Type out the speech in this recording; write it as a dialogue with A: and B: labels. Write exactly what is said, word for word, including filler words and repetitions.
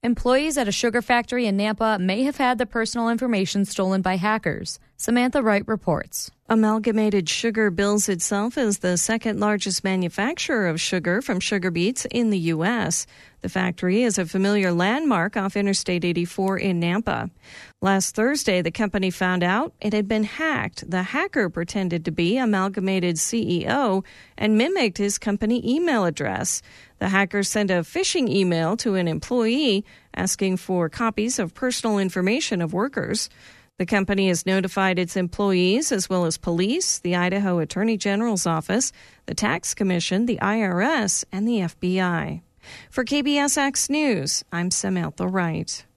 A: Employees at a sugar factory in Nampa may have had their personal information stolen by hackers. Samantha Wright reports.
B: Amalgamated Sugar bills itself as the second largest manufacturer of sugar from sugar beets in the U S. The factory is a familiar landmark off Interstate eighty-four in Nampa. Last Thursday, the company found out it had been hacked. The hacker pretended to be Amalgamated's C E O and mimicked his company email address. The hacker sent a phishing email to an employee asking for copies of personal information of workers. The company has notified its employees as well as police, the Idaho Attorney General's office, the Tax Commission, the I R S, and the F B I. For K B S X News, I'm Samantha Wright.